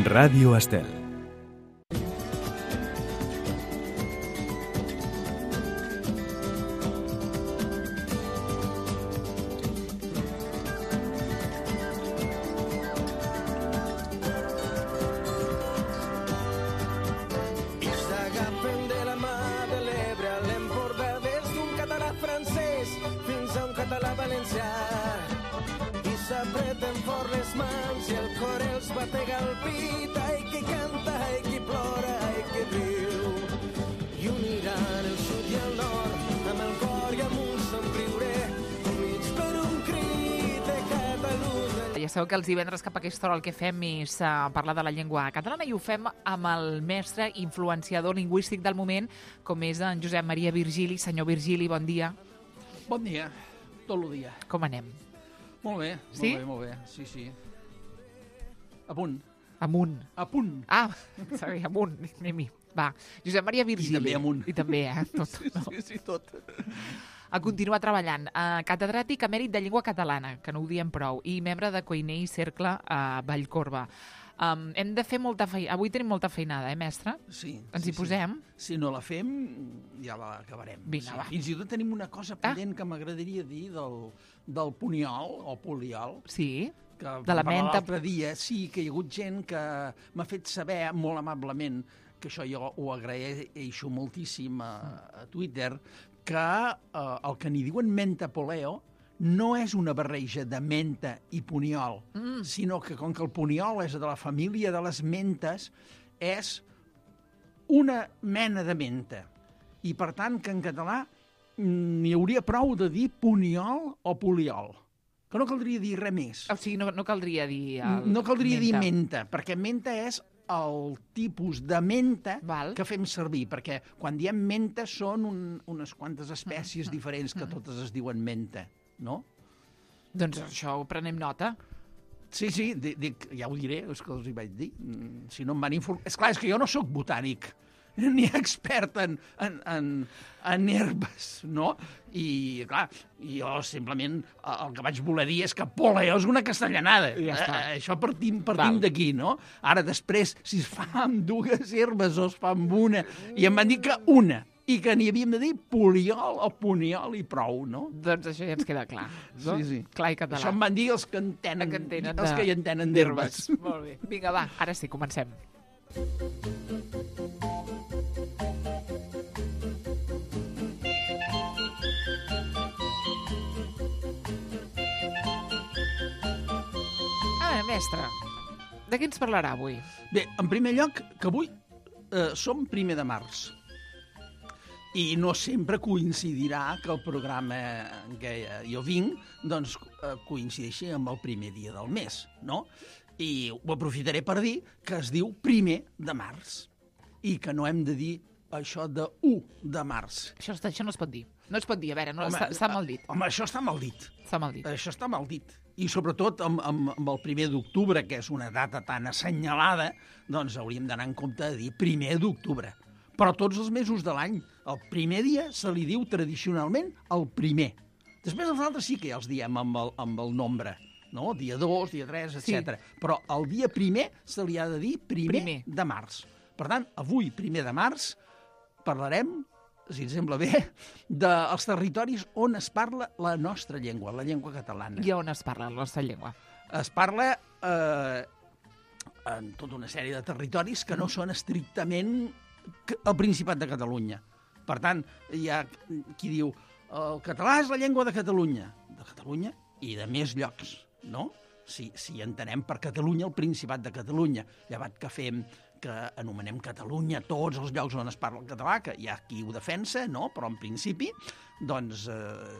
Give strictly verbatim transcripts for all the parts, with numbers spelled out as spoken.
Ràdio Estel. S'apreten fort les mans i el cor els batega al pit. Ai, qui canta, ai, qui plora, ai, qui riu. I uniran el sud i el nord amb el cor i amb un somriure, units per un crit de Catalunya. Ja sabeu que els divendres cap a aquesta hora el que fem és uh, parlar de la llengua catalana i ho fem amb el mestre influenciador lingüístic del moment, com és en Josep Maria Virgili. Senyor Virgili, bon dia. Bon dia, tot el dia. Com anem? Molt bé, sí? molt bé, molt bé. Sí, sí. A punt. Amunt. A punt. Ah, sorry, amunt. Anem-hi. Va, Josep Maria Virgili. I també amunt. I també, eh? Tot. Sí, No? sí, sí, tot. A continuar treballant. Uh, catedràtic emèrit de llengua catalana, que no ho diem prou, i membre de Cuiner i Cercle a Vallcorba. Um, hem de fer molta feina. Avui tenim molta feinada, eh, mestre? Sí. Ens sí, hi posem? Sí. Si no la fem, ja l'acabarem. Vinga, sí. va. Fins i tot tenim una cosa pendent ah. que m'agradaria dir del, del puniol o poliol. Sí, que de la menta. L'altre dia sí que hi ha hagut gent que m'ha fet saber molt amablement, que això jo ho agraeixo moltíssim a, a Twitter, que eh, el que n'hi diuen menta poleo no és una barreja de menta i puniol, mm. sinó que com que el puniol és de la família de les mentes, és una mena de menta. I per tant que en català n'hi hauria prou de dir puniol o poliol, que no caldria dir res més. O sigui, no, no caldria dir... El no caldria menta. dir menta, perquè menta és el tipus de menta Val. que fem servir, perquè quan diem menta són un, unes quantes espècies diferents que totes es diuen menta, no? Doncs això ho prenem nota. Sí, sí, dic, dic, ja ho diré, és que els hi vaig dir. Si no em van informar... Esclar, és que jo no sóc botànic, ni expert en, en, en, en herbes, no? I, clar, jo simplement el que vaig voler dir és que poleo és una castellanada. Ja està. Eh, això partim, partim d'aquí, no? Ara després, si es fa amb dues herbes o es fa amb una, i em van dir que una, i que n'hi havíem de dir poliol o puniol i prou, no? Doncs això ja ens queda clar. No? Sí, sí. Clar i català. Això em van dir els que entenen, que entenen els de... que hi entenen d'herbes. Molt bé. Vinga, va, ara sí, comencem. A veure, mestre, de què ens parlarà avui? Bé, en primer lloc, que avui eh, som primer de març. I no sempre coincidirà que el programa en què jo vinc doncs, eh, coincideixi amb el primer dia del mes, no? I ho aprofitaré per dir que es diu primer de març i que no hem de dir això de u de març. Això, està- això no es pot dir. No es pot dir, a veure, no, Home, està, està mal dit. Home, això està mal dit. Està mal dit. Això està mal dit. I sobretot amb, amb, amb el primer d'octubre, que és una data tan assenyalada, doncs hauríem d'anar en compte de dir primer d'octubre. Però tots els mesos de l'any, el primer dia se li diu tradicionalment el primer. Després els altres sí que ja els diem amb el, amb el nombre, no? Dia dos, dia tres, etcètera. Sí. Però el dia primer se li ha de dir primer, Primer. de març. Per tant, avui, primer de març, parlarem, si ens sembla bé, dels territoris on es parla la nostra llengua, la llengua catalana. I on es parla la nostra llengua? Es parla eh, en tota una sèrie de territoris que no són estrictament el Principat de Catalunya. Per tant, hi ha qui diu el català és la llengua de Catalunya. De Catalunya i de més llocs, no? Si, si entenem per Catalunya el Principat de Catalunya. Llevat que fem, que anomenem Catalunya tots els llocs on es parla el català, que hi ha qui ho defensa, no? Però en principi, doncs, eh,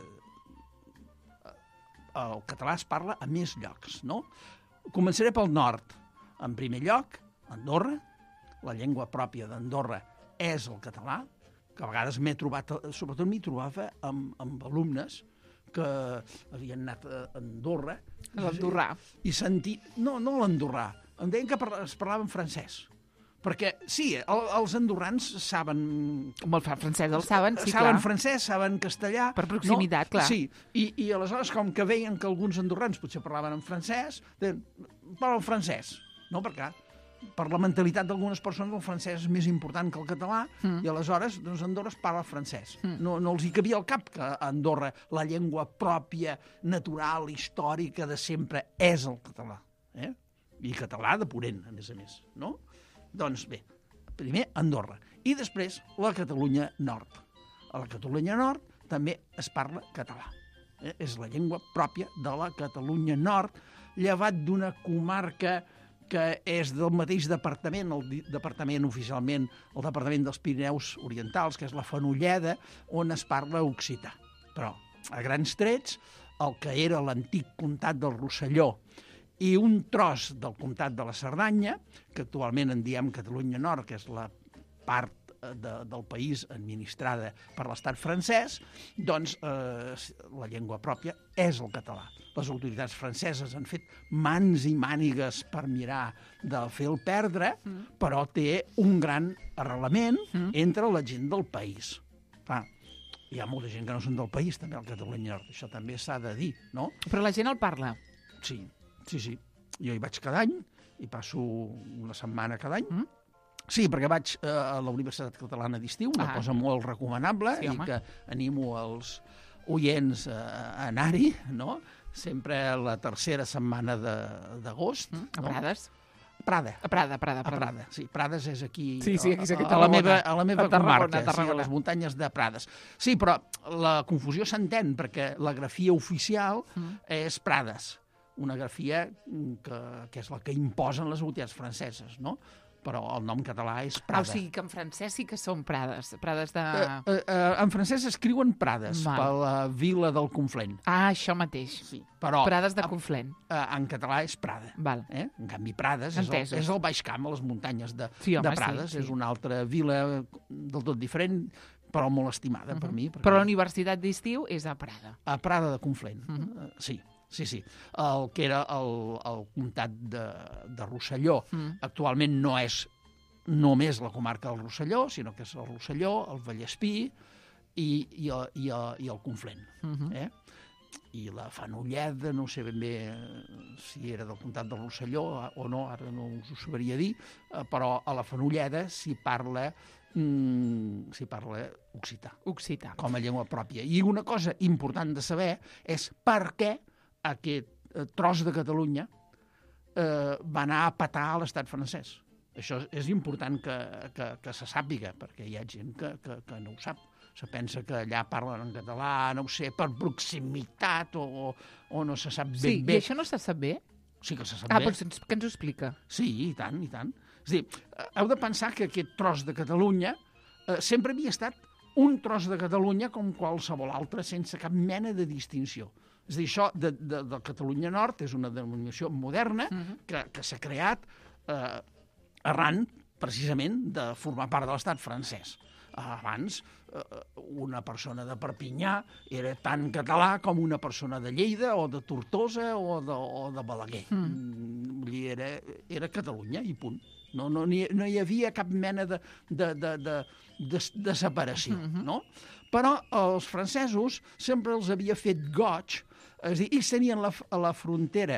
el català es parla a més llocs, no? Començaré pel nord. En primer lloc, Andorra. La llengua pròpia d'Andorra és el català, que a vegades m'he trobat, sobretot m'hi trobava amb, amb alumnes que havien anat a Andorra. L'andorrà. I sentir... No, no l'andorrà. Em deien que parla, es parlava en francès. Perquè, sí, el, els andorrans saben... Com el francès el saben, sí, saben clar. francès, saben castellà... Per proximitat, no? clar. Sí, i, i aleshores, com que veien que alguns andorrans potser parlaven en francès, deien, parla en francès. No, perquè per la mentalitat d'algunes persones el francès és més important que el català mm. i aleshores doncs, Andorra es parla francès. Mm. No, no els hi cabia al cap que a Andorra la llengua pròpia, natural, històrica de sempre és el català. Eh? I català de purent, a més a més. No? Doncs bé, primer Andorra i després la Catalunya Nord. A la Catalunya Nord també es parla català. Eh? És la llengua pròpia de la Catalunya Nord, llevat d'una comarca que és del mateix departament, el departament oficialment, el departament dels Pirineus Orientals, que és la Fenolleda, on es parla occità. Però, a grans trets, el que era l'antic comtat del Rosselló i un tros del comtat de la Cerdanya, que actualment en diem Catalunya Nord, que és la part de, del país administrada per l'estat francès, doncs eh, la llengua pròpia és el català. Les autoritats franceses han fet mans i mànigues per mirar de fer-lo perdre, mm. però té un gran arrelament mm. entre la gent del país. Clar, hi ha molta gent que no són del país, també, al Catalunya Nord. Això també s'ha de dir, no? Però la gent el parla? Sí, sí, sí. Jo hi vaig cada any, hi passo una setmana cada any, mm. Sí, perquè vaig eh, a la Universitat Catalana d'Estiu, una ah. cosa molt recomanable, sí, i home. Que animo els oients a, a anar-hi, no? Sempre la tercera setmana d'agost. Mm, a no? Prades? Prada. A Prada, Prada, Prada. A Prada, sí. Prades és aquí, sí, sí, aquí, aquí a, a, la meva, a la meva a Tarragona, comarca, a, sí, a les muntanyes de Prades. Sí, però la confusió s'entén, perquè la grafia oficial mm. és Prades, una grafia que, que és la que imposen les autoritats franceses, no? Però el nom català és Prada. Ah, o sigui que en francès sí que són Prades, Prades de... Uh, uh, uh, en francès escriuen Prades, Val. Per la vila del Conflent. Ah, això mateix. Sí, però... Prades de Conflent. Uh, en català és Prada. Val. Eh? En canvi, Prades és el, és el Baix Camp, a les muntanyes de, sí, home, de Prades. Sí, sí. És una altra vila del tot diferent, però molt estimada uh -huh. per mi. Perquè... Però la Universitat d'Estiu és a Prada. A Prada de Conflent, uh -huh. uh, sí. Sí, sí. El que era el, el comtat de, de Rosselló, uh -huh. actualment no és només la comarca del Rosselló, sinó que és el Rosselló, el Vallespí i, i, el, i, el, i el Conflent. Uh -huh. eh? I la Fenolleda, no sé ben bé si era del comtat del Rosselló o no, ara no us ho sabria dir, però a la Fenolleda s'hi parla, mm, s'hi parla occità. Occità. Com a llengua pròpia. I una cosa important de saber és per què aquest tros de Catalunya eh, va anar a petar a l'estat francès. Això és important que, que, que se sàpiga, perquè hi ha gent que, que, que no ho sap. Se pensa que allà parlen en català, no ho sé, per proximitat o, o no se sap ben sí, bé. I això no se sap bé? Sí que se sap ah, bé. Ah, però què ens ho explica? Sí, i tant, i tant. És a dir, heu de pensar que aquest tros de Catalunya eh, sempre havia estat un tros de Catalunya com qualsevol altre, sense cap mena de distinció. És a dir, això de, de, de Catalunya Nord és una denominació moderna uh -huh. que, que s'ha creat eh, arran, precisament, de formar part de l'estat francès. Abans, eh, una persona de Perpinyà era tan català com una persona de Lleida o de Tortosa o de, o de Balaguer. Mm. Vull dir, era, era Catalunya i punt. No, no, hi, no hi havia cap mena de, de, de, de, de, de separació, mm-hmm. no? Però els francesos sempre els havia fet goig, és a dir, ells tenien la, a la frontera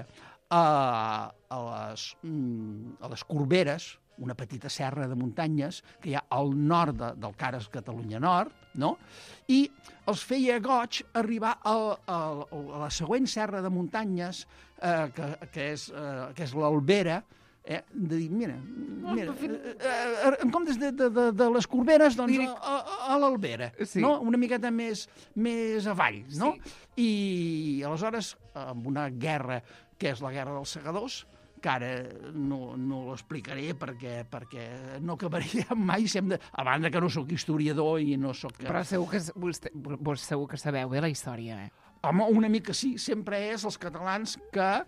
a, a, les, a les Corberes, una petita serra de muntanyes que hi ha al nord de, del Cares Catalunya Nord, no? I els feia goig arribar a, a, a la següent serra de muntanyes, eh, que, que és, eh, que és l'Albera, eh, de dir, mira, mira eh, en comptes de, de, de, de les Corberes, doncs a, a, a l'Albera, sí. no? Una miqueta més, més avall, no? Sí. I aleshores, amb una guerra que és la guerra dels segadors, que ara no, no l'explicaré perquè, perquè no acabaria mai, si hem de, a banda que no sóc historiador i no sóc... Però segur que, vostè, vos segur que sabeu bé la història, eh? Home, una mica sí, sempre és els catalans que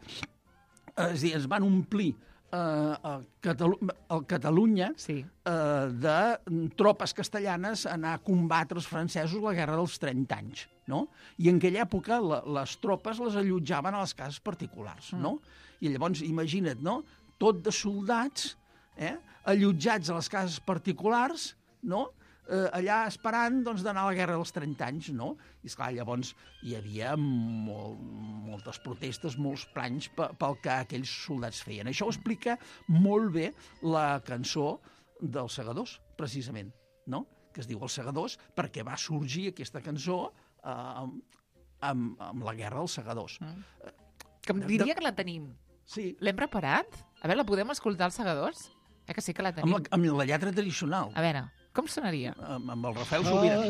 és dir, ens van omplir eh, a, Catalu a Catalunya sí. eh, de tropes castellanes a anar a combatre els francesos la guerra dels trenta anys, no? I en aquella època la, les tropes les allotjaven a les cases particulars, mm. no? I llavors, imagina't, no? Tot de soldats, eh? allotjats a les cases particulars, no? eh, allà esperant doncs, d'anar a la Guerra dels trenta anys, no? I, esclar, llavors hi havia molt, moltes protestes, molts planys pel que aquells soldats feien. Això ho explica molt bé la cançó dels Segadors, precisament, no? Que es diu Els Segadors, perquè va sorgir aquesta cançó eh, amb, amb, amb la Guerra dels Segadors. Mm. Que em diria que la tenim. Sí. L'hem preparat? A veure, la podem escoltar, Els Segadors? Eh que sí que la tenim. Amb la, amb la lletra tradicional. A veure, com sonaria? Amb, amb el Rafael Subirà.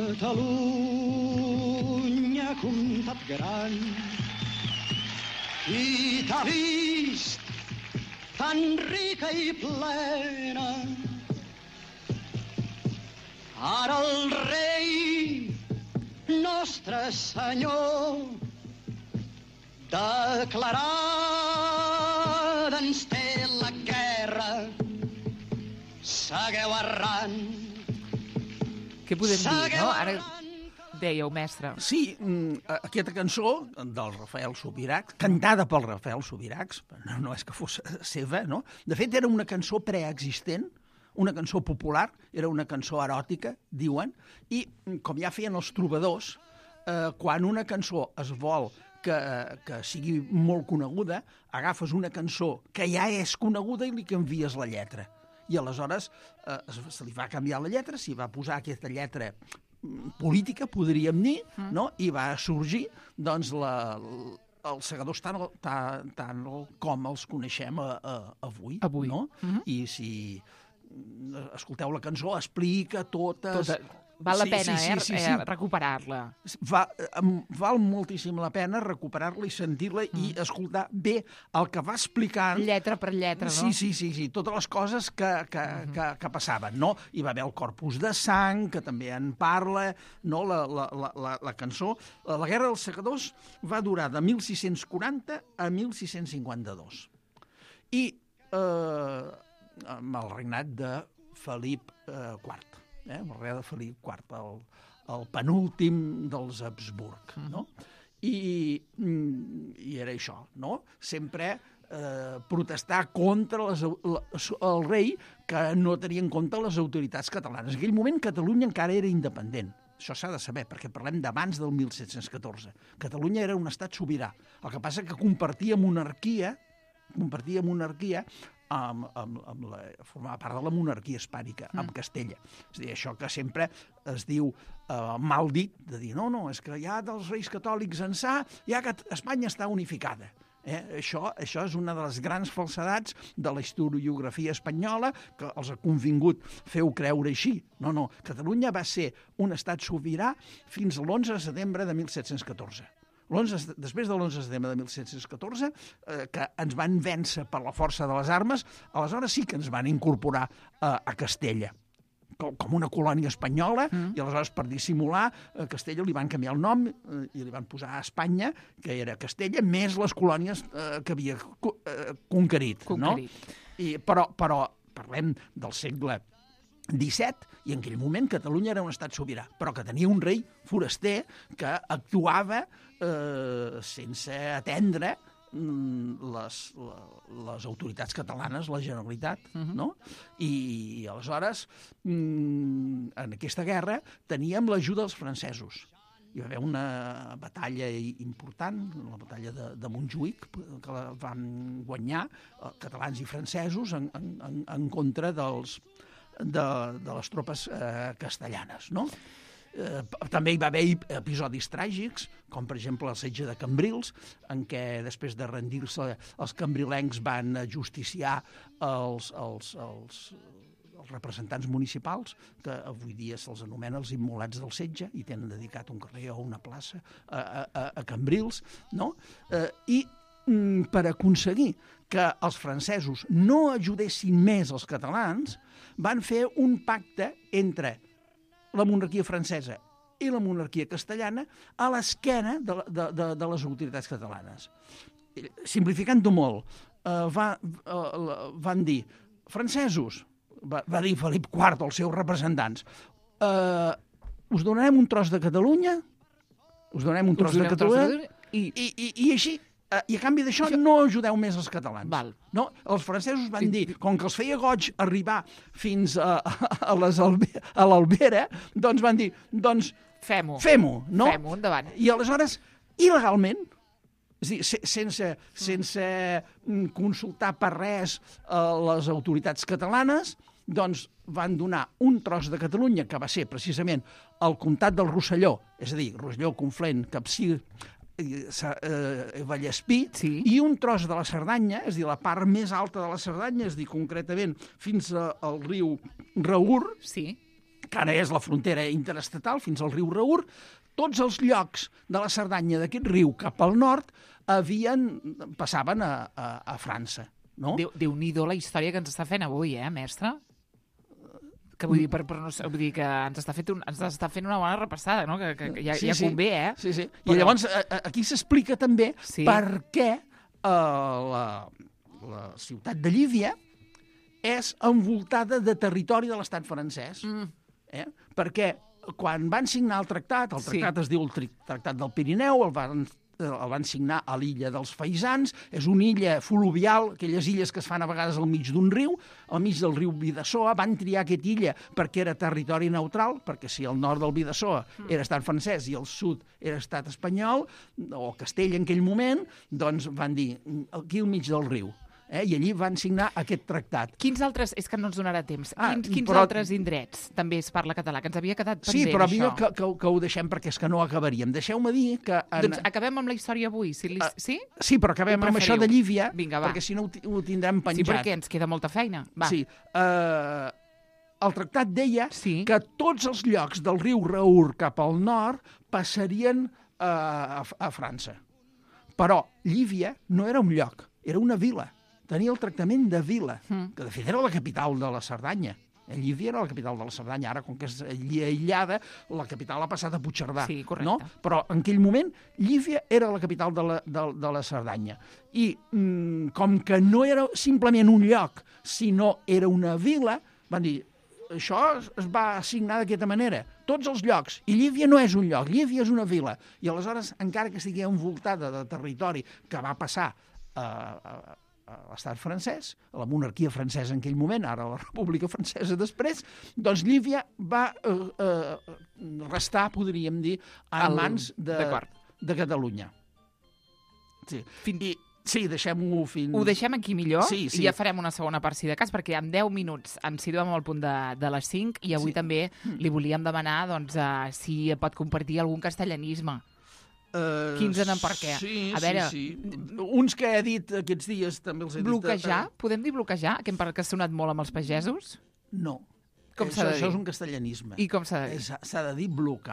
Catalunya, comtat gran, i t'ha vist tan rica i plena. Ara el rei, nostre senyor, declarada ens té la guerra. Segueu errant. Què podem dir, no? Ara dèieu, mestre. Sí, aquesta cançó del Rafael Subirachs, cantada pel Rafael Subirachs, no, no és que fos seva, no? De fet, era una cançó preexistent, una cançó popular, era una cançó eròtica, diuen, i com ja feien els trobadors, eh, quan una cançó es vol que, que sigui molt coneguda, agafes una cançó que ja és coneguda i li canvies la lletra. I aleshores eh, se li va canviar la lletra, s'hi va posar aquesta lletra política, podríem dir, mm. no? I va sorgir doncs, la, els Segadors tant, tant, tant com els coneixem a, a, avui. Avui. No? Mm-hmm. I si escolteu la cançó, explica totes... Tota... Val la sí, pena, sí, sí, eh, sí, eh sí. recuperar-la. Va, val moltíssim la pena recuperar-la i sentir-la mm. i escoltar bé el que va explicant... Lletra per lletra, no? Sí, sí, sí, sí, totes les coses que, que, mm-hmm. que, que passaven, no? Hi va haver el Corpus de Sang, que també en parla, no? La, la, la, la, la cançó. La Guerra dels Segadors va durar de mil sis-cents quaranta a mil sis-cents cinquanta-dos. I eh, amb el regnat de Felip eh, quart. Eh, el rei de Felip quart, el, el penúltim dels Habsburg, no? I, i era això, no? Sempre eh, protestar contra les, la, el rei que no tenia en compte les autoritats catalanes. En aquell moment Catalunya encara era independent. Això s'ha de saber, perquè parlem d'abans del mil set-cents catorze. Catalunya era un estat sobirà. El que passa que compartia monarquia, compartia monarquia Amb, amb, amb la, formava part de la monarquia hispànica, amb Castella. És a dir, això que sempre es diu eh, mal dit, de dir, no, no, és que ja dels reis catòlics ençà, ja que Espanya està unificada. Eh? Això, això és una de les grans falsedats de la historiografia espanyola, que els ha convingut feu creure així. No, no, Catalunya va ser un estat sobirà fins a l'onze de setembre de mil set-cents catorze. Després de l'onze de setembre de mil set-cents catorze, eh, que ens van vèncer per la força de les armes, aleshores sí que ens van incorporar eh, a Castella, com, com una colònia espanyola, mm. i aleshores per dissimular a Castella li van canviar el nom eh, i li van posar a Espanya, que era Castella, més les colònies eh, que havia eh, conquerit. Conquerit. No? I, però, però parlem del segle disset, i en aquell moment Catalunya era un estat sobirà, però que tenia un rei foraster que actuava eh, sense atendre les, les autoritats catalanes, la Generalitat, uh-huh. no? I, i aleshores, en aquesta guerra, teníem l'ajuda dels francesos. Hi va haver una batalla important, la batalla de, de Montjuïc, que la van guanyar eh, catalans i francesos en, en, en contra dels De, de les tropes eh, castellanes, no? Eh, també hi va haver episodis tràgics, com per exemple el setge de Cambrils, en què després de rendir-se els cambrilencs van justiciar els, els, els, els representants municipals, que avui dia se'ls anomena els immolats del setge, i tenen dedicat un carrer o una plaça a, a, a Cambrils, no? Eh, I mm, per aconseguir que els francesos no ajudessin més els catalans, van fer un pacte entre la monarquia francesa i la monarquia castellana a l'esquena de, de, de, de les autoritats catalanes. Simplificant-ho molt, eh, va, eh, van dir, francesos, va, va dir Felip quart als seus representants, eh, us donarem un tros de Catalunya, us donarem un tros de Catalunya, i, i, i, i així Uh, I a canvi d'això no ajudeu més els catalans. Val. No? Els francesos van dir, com que els feia goig arribar fins a, a, les Albe, a l'Albera, doncs van dir, doncs Fem-ho. fem-ho, no? Fem-ho, endavant. I aleshores, il·legalment, és dir, se, sense, sense mm, consultar per res a les autoritats catalanes, doncs van donar un tros de Catalunya, que va ser precisament el comtat del Rosselló, és a dir, Rosselló, Conflent, Capcir, eh, Vallespí, Sí. i un tros de la Cerdanya, és a dir, la part més alta de la Cerdanya, és a dir, concretament fins a- al riu Raur, Sí. que ara és la frontera interestatal, fins al riu Raur, tots els llocs de la Cerdanya d'aquest riu cap al nord havien, passaven a, a, a França. No? Déu, Déu-n'hi-do la història que ens està fent avui, eh, mestre? Que vull dir, per, per no, sé, vull dir que ens està, fet un, ens està fent una bona repassada, no? Que, que, que ja, ja convé, eh? Sí, sí. Però- I llavors a- a- aquí s'explica també Sí. per què eh, la, la ciutat de Llívia és envoltada de territori de l'estat francès. Mm. Eh? Perquè quan van signar el tractat, el Sí. tractat es diu el tri- Tractat del Pirineu, el van, el van signar a l'illa dels Faisans, és una illa fluvial, aquelles illes que es fan a vegades al mig d'un riu, al mig del riu Bidasoa, van triar aquesta illa perquè era territori neutral, perquè si el nord del Bidasoa era estat francès i el sud era estat espanyol, o Castell en aquell moment, doncs van dir, aquí al mig del riu. Eh? I allí van signar aquest tractat. Quins altres... És que no ens donarà temps. Ah, quins quins però- altres indrets també es parla català? Que ens havia quedat Sí, pendent, però això. millor que, que, que ho deixem perquè és que no acabaríem. Deixeu-me dir que... En... Doncs acabem amb la història avui. Si li... Sí? Sí, però acabem Ho amb això preferiu? de Llívia, Vinga, va. perquè si no ho, ti- ho tindrem Sí, penjat. perquè ens queda molta feina. Va. Sí. Uh, el tractat deia Sí. que tots els llocs del riu Raur cap al nord passarien uh, a, a França. Però Llívia no era un lloc, era una vila. Tenia el tractament de vila, Mm. que de fet era la capital de la Cerdanya. Llívia era la capital de la Cerdanya. Ara, com que és aïllada, la capital ha passat a Puigcerdà. Sí, correcte. No? Però en aquell moment Llívia era la capital de la, de, de la Cerdanya. I mm, com que no era simplement un lloc, sinó era una vila, van dir, això es, es va assignar d'aquesta manera. Tots els llocs. I Llívia no és un lloc, Llívia és una vila. I aleshores, encara que estigui envoltada de territori que va passar a, a, a l'estat francès, a la monarquia francesa en aquell moment, ara a la República Francesa després, doncs Llívia va eh, eh, restar, podríem dir, en El- mans de, d'acord. de Catalunya. Sí. Fin... I, sí, deixem-ho fins... Ho deixem aquí millor Sí, sí. i ja farem una segona part, si de cas, perquè en deu minuts ens situem al punt de, de les cinc i avui Sí. també li volíem demanar doncs, uh, si pot compartir algun castellanisme. Uh, Quins eren per què? Sí, A veure, sí, sí. Uns que he dit aquests dies també els he Bloquejar? dit... Podem dir bloquejar? Que em pare que ha sonat molt amb els pagesos? No. Com això, s'ha de això dir? és un castellanisme. I com s'ha de dir? És- S'ha de dir blocar.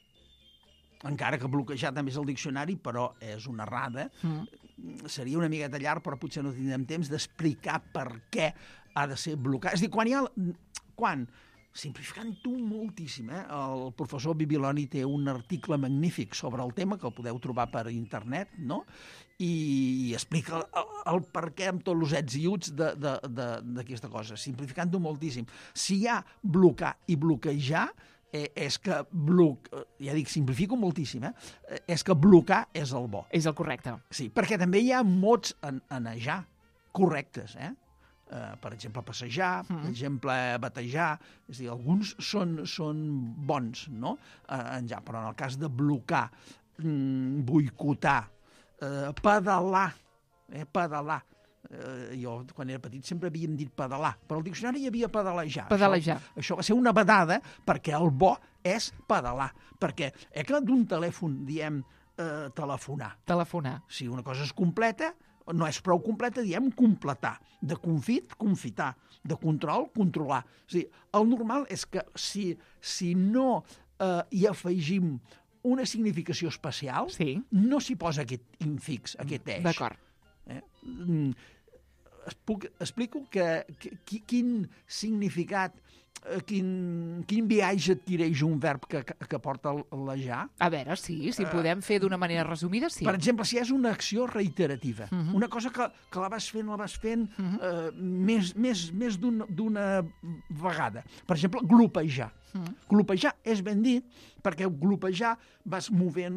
Encara que bloquejar també és el diccionari, però és una errada. Mm. Seria una miqueta llarg, però potser no tindrem temps d'explicar per què ha de ser blocar. És a dir, quan hi ha... Quan? Simplificant-ho moltíssim, eh? El professor Bibiloni té un article magnífic sobre el tema, que el podeu trobar per internet, no? I, i explica el, el per què amb tots els ets i uts d'aquesta cosa, simplificant-ho moltíssim. Si hi ha blocar i bloquejar, eh, és que... Bloc... Ja dic, simplifico moltíssim, eh? És que blocar és el bo. És el correcte. Sí, perquè també hi ha mots en, enejar correctes, eh? Uh, per exemple, passejar, mm. per exemple, batejar, és a dir, alguns són, són bons, no? Uh, en ja, però en el cas de blocar, mm, boicotar, uh, pedalar, eh, pedalar, uh, jo quan era petit sempre havíem dit pedalar, però al diccionari hi havia pedalejar. Pedalejar. Això, això va ser una vedada perquè el bo és pedalar, perquè eh, que d'un telèfon diem uh, telefonar. Telefonar. Si una cosa és completa, no és prou completa, diem completar. De confit, confitar. De control, controlar. És a dir, el normal és que si, si no eh, hi afegim una significació especial, Sí. no s'hi posa aquest infix, aquest eix. D'acord. Eh? Mm, es puc, explico que, que, qui- quin significat, eh, quin, quin viatge adquireix un verb que, que, que porta el, la ja. A veure, sí, si podem fer d'una manera resumida, sí. Per exemple, si és una acció reiterativa, uh Mhm. -huh. una cosa que, que la vas fent, la vas fent uh Mhm. -huh. eh, més, més, més d'un- d'una vegada. Per exemple, glopejar. Uh Mhm. -huh. Glopejar és ben dit perquè glopejar vas movent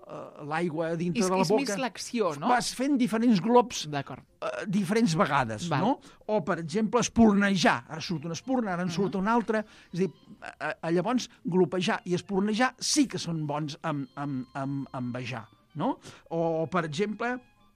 l'aigua dintre És, de la és boca. més l'acció, no? Vas fent diferents glops D'acord. eh, diferents vegades, Val. no? O, per exemple, espurnejar. Ara surt una espurna, ara en surt Mhm. una altra. És a dir, a, a, llavors, glopejar i espurnejar sí que són bons amb, amb, amb, amb bejar, no? O, per exemple,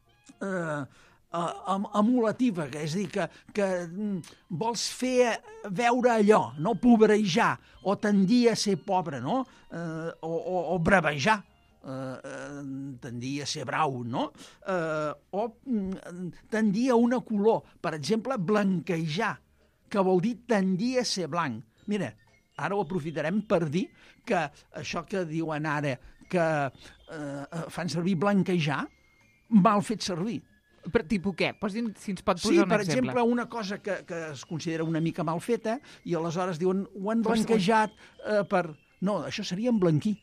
eh, eh, emulativa, que és a dir, que, que mm, vols fer veure allò, no? Pobrejar, o tendir a ser pobre, no? Eh, o, o, o bravejar. Uh, uh, tendir a ser brau, no? Uh, o mm, tendir a una color. Per exemple, blanquejar, que vol dir tendir a ser blanc. Mira, ara ho aprofitarem per dir que això que diuen ara, que uh, fan servir blanquejar, mal fet servir. Per tipus què? Posin, si ens pot posar Sí, un per exemple. exemple, una cosa que, que es considera una mica mal feta i aleshores diuen, ho han Però- blanquejat uh, per... No, això seria emblanquir.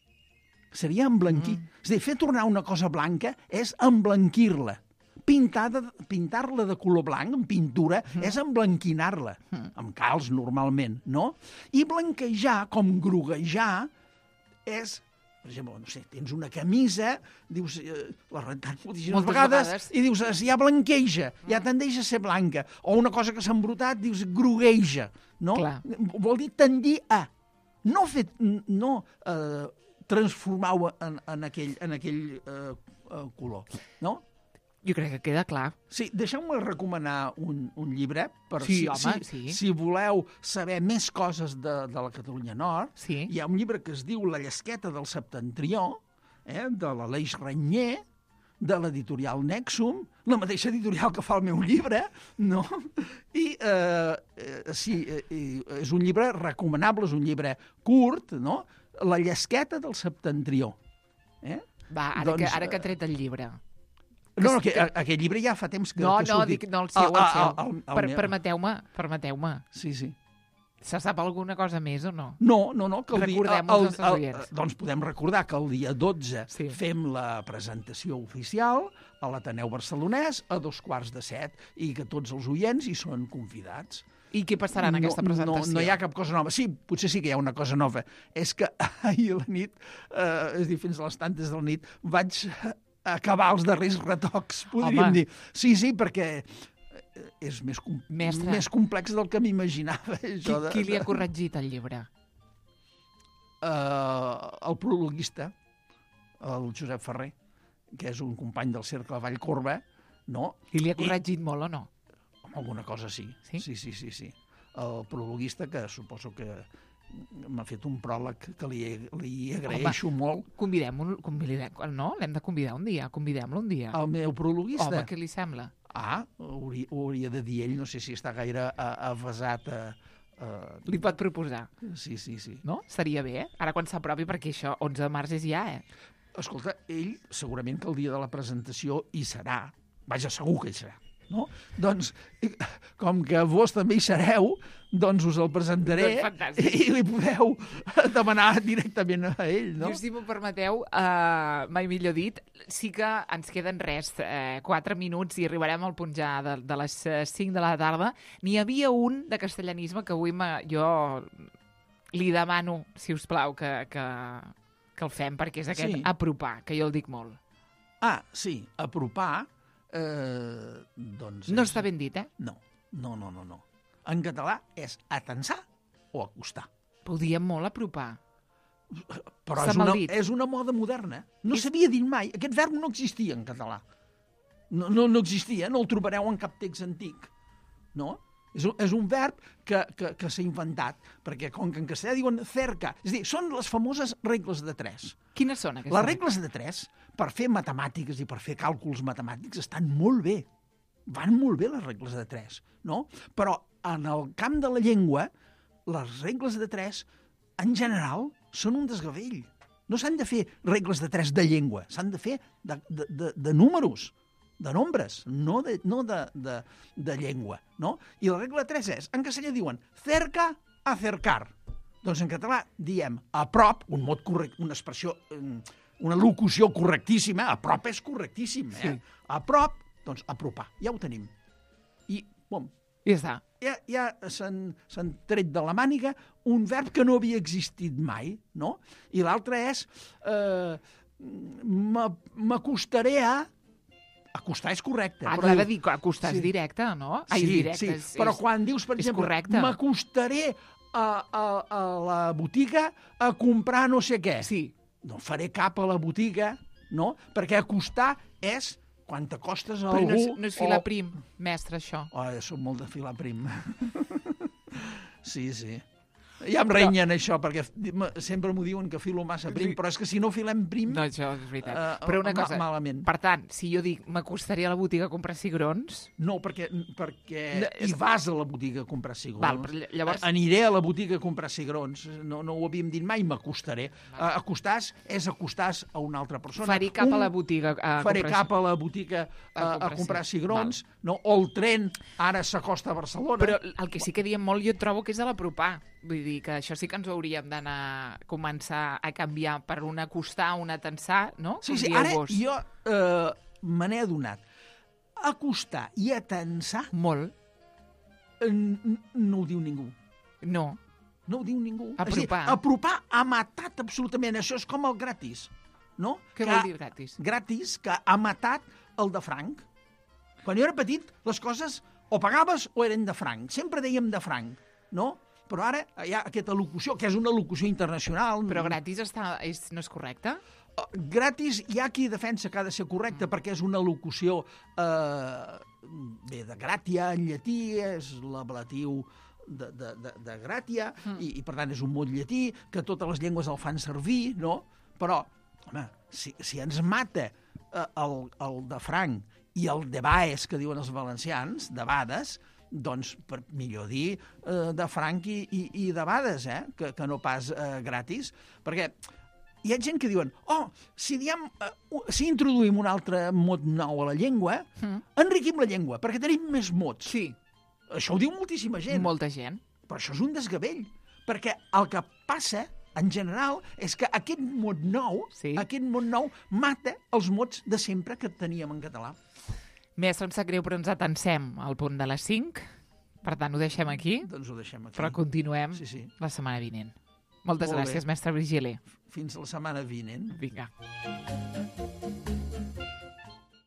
Seria emblanquir. Mm. És a dir, fer tornar una cosa blanca és emblanquir-la. Pintar-la pintar de color blanc, en pintura, mm. és emblanquinar-la, mm. amb calç normalment, no? I blanquejar, com groguejar, és... Per exemple, no sé, tens una camisa, dius, eh, la rentant moltíssimes Moltes vegades, vegades. i dius, es- ja blanqueja, ja tendeix a ser blanca. O una cosa que s'ha embrutat, dius, grogueja, no? Clar. Vol dir tendir a. No fer... No eh, transformar-ho en, en aquell, en aquell eh, eh, color, no? Jo crec que queda clar. Sí, deixeu-me recomanar un, un llibre. Per Sí, si, home, si, sí. si voleu saber més coses de, de la Catalunya Nord, Sí. hi ha un llibre que es diu La llesqueta del septentrió, eh, de l'Aleix Renyer, de l'editorial Nexum, la mateixa editorial que fa el meu llibre, no? I eh, eh, sí, eh, és un llibre recomanable, és un llibre curt, no? La llesqueta del septentrió. Eh? Va, ara, Doncs, que, ara que ha tret el llibre. No, no, que, a, aquell llibre ja fa temps que, No, que ha no, sortit. dic, no, el seu, el seu. el- el Per, meu. permeteu-me, permeteu-me. Sí, sí. Se sap alguna cosa més o no? No, no, no. Que el dia- Recordem als el- nostres el- oients. Doncs podem recordar que el dia dotze Sí. fem la presentació oficial a l'Ateneu Barcelonès a dos quarts de set i que tots els oients hi són convidats. I què passarà en aquesta presentació? No, no hi ha cap cosa nova. Sí, potser sí que hi ha una cosa nova. És que ahir a la nit, eh, és a dir, fins a les tantes de la nit, vaig acabar els darrers retocs, podríem Home. dir. Sí, sí, perquè eh, és més, com Mestre. més complex del que m'imaginava. Qui, això de- qui li ha corregit el llibre? eh, el prologuista, el Josep Ferrer, que és un company del Cercle Vallcorba, no? I li ha I- corregit molt o no? Alguna cosa sí. Sí? Sí, sí, sí, sí. El prologuista, que suposo que m'ha fet un pròleg que li, li agraeixo Home. molt. Convidem-lo, convidem, no? L'hem de convidar un dia, convidem-lo un dia. El meu prologuista. Home, què li sembla? Ah, ho hauria, ho hauria de dir ell, no sé si està gaire a- avesat a... a... Li pot proposar, Sí, sí, sí. no? Seria bé, eh? Ara quan s'apropi, perquè això, onze de març és ja, eh? Escolta, ell segurament que el dia de la presentació hi serà. Vaja, segur que hi serà. No? Doncs, eh, com que vos també hi sereu, doncs us el presentaré Doncs fantàstic. i li podeu demanar directament a ell, no? Jo, si m'ho permeteu, uh, mai millor dit, sí que ens queden res, eh, quatre minuts i arribarem al punt ja de, de les eh, cinc de la tarda. N'hi havia un de castellanisme que avui me, jo li demano, si us plau, que, que, que el fem, perquè és aquest Sí. apropar, que jo el dic molt. Ah, sí, apropar, eh, doncs... No és- està ben dit, eh? No, no, no, no, no. En català és atensar o acostar. Podíem molt apropar. Però S'ha és una, maldit. és una moda moderna. No És- s'havia dit mai. Aquest verb no existia en català. No, no, no existia, no el trobareu en cap text antic. No? És un, és un verb que, que, que s'ha inventat, perquè com que en castellà diuen cerca, és a dir, són les famoses regles de tres. Quines són aquestes? Les regles de tres, per fer matemàtiques i per fer càlculs matemàtics, estan molt bé. Van molt bé les regles de tres, no? Però en el camp de la llengua, les regles de tres, en general, són un desgavell. No s'han de fer regles de tres de llengua, s'han de fer de, de, de, de números, de nombres, no de, no de, de, de llengua, no? I la regla de tres és, en castellà diuen cerca, acercar. Doncs en català diem a prop, un mot correcte, una expressió, una locució correctíssima, a prop és correctíssim, eh? Sí. A prop, doncs apropar, ja ho tenim. I, bom, Ja està. ja, ja s'han s'han tret de la màniga un verb que no havia existit mai, no? I l'altre és eh, m'acostaré a... Acostar és correcte. Ah, però t'ha de diu- dir que acostar és Sí. directe, no? Ai, Sí, directe, sí, és, però és... quan dius, per és exemple, correcte. m'acostaré a, a, a la botiga a comprar no sé què. Sí, No faré cap a la botiga, no? Perquè acostar és quan t'acostes a però algú... no és, no és filar o- prim, mestre, això. Oh, soc molt de filar prim. Sí, sí. Ja em renyen això, perquè m- sempre m'ho diuen que filo massa prim, però és que si no filem prim... No, això és veritat. Eh, Però una ma- cosa, malament. per tant, si jo dic m'acostaria a la botiga a comprar cigrons, No, perquè, perquè No, hi és- vas a la botiga a comprar cigrons. Val, però ll- llavors- A- Aniré a la botiga a comprar cigrons. No, no ho havíem dit mai, m'acostaré. Uh, acostàs és acostàs a una altra persona. faré cap Un- a la botiga a Faré comprar... cap a la botiga a, a a comprar comprar cigrons. cigrons, no? O el tren ara s'acosta a Barcelona. Però el que sí que diem molt jo trobo que és a l'apropar. Vull dir que això sí que ens ho hauríem d'anar a començar a canviar per un acostar, un atensar, no? Sí, Com sí, dieu ara vos. jo eh, me n'he adonat. Acostar i atensar Molt. eh, n- no ho diu ningú. No. No ho diu ningú. Apropar. És a dir, apropar ha matat absolutament. Això és com el gratis, no? Què Que vol ha- dir gratis? Gratis, que ha matat el de franc. Quan jo era petit, les coses o pagaves o eren de franc. Sempre dèiem de franc, no? Però ara hi ha aquesta locució, que és una locució internacional. Però gratis està, és, no és correcte? Uh, gratis, hi ha qui defensa que ha de ser correcte perquè és una locució eh, bé, de gràtia en llatí, és l'ablatiu de, de, de, de gràtia, mm. i, i per tant és un mot llatí, que totes les llengües el fan servir, no? Però, home, si, si ens mata eh, el, el de franc i el de baes, que diuen els valencians, de bades, doncs per millor dir eh, de franc i, i, i de bades, eh? que, que no pas eh, gratis, perquè hi ha gent que diuen, oh, si, diem, uh, si introduïm un altre mot nou a la llengua, mm. enriquim la llengua, perquè tenim més mots. Sí. Això ho diu moltíssima gent. Molta gent. Però això és un desgavell, perquè el que passa, en general, és que aquest mot nou, Sí. aquest mot nou mata els mots de sempre que teníem en català. Mestre, em sap greu, però ens atensem al punt de les cinc. Per tant, ho deixem aquí, Doncs ho deixem aquí. però continuem Sí, sí. la setmana vinent. Moltes Molt bé. gràcies, mestre Virgili. Fins la setmana vinent. Vinga.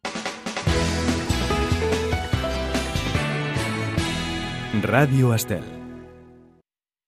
Ràdio Estel.